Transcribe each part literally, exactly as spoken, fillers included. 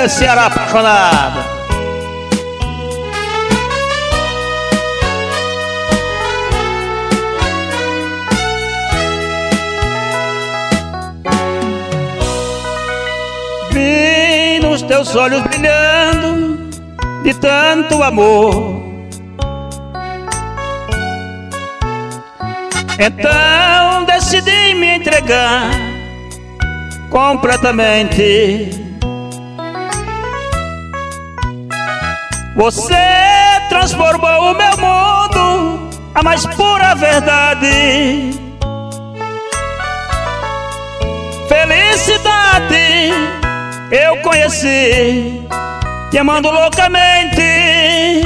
Ê, Ceará apaixonado. Vi nos teus olhos brilhando de tanto amor. Então decidi me entregar completamente. Você transformou o meu mundo, a mais pura verdade. Felicidade eu conheci, te amando loucamente.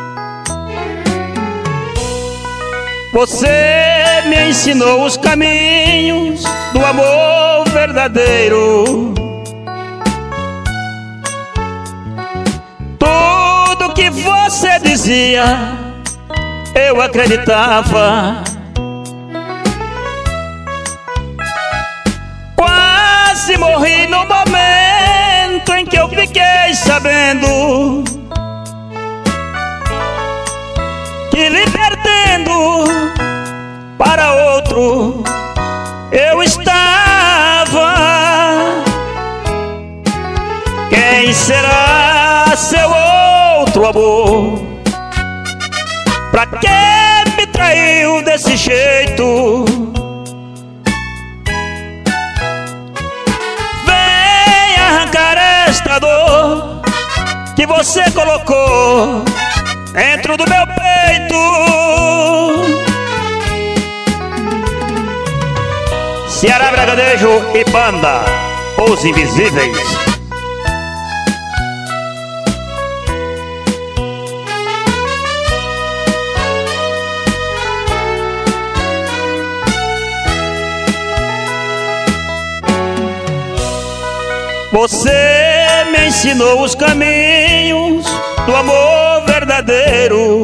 Você me ensinou os caminhos do amor verdadeiro. Tudo que você dizia eu acreditava. Quase morri no momento em que eu fiquei sabendo que lhe perdendo para outro eu estava. Quem será seu outro amor? Pra que me traiu desse jeito? Vem arrancar esta dor que você colocou dentro do meu peito. Ceará Bragadejo e banda Os Invisíveis. Você me ensinou os caminhos do amor verdadeiro.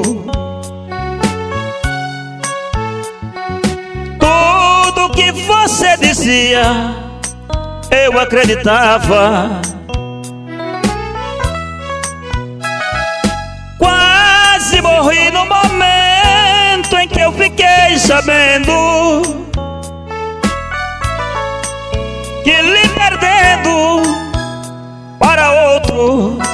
Tudo que você dizia eu acreditava. Quase morri no momento em que eu fiquei sabendo que lhe perdendo para outro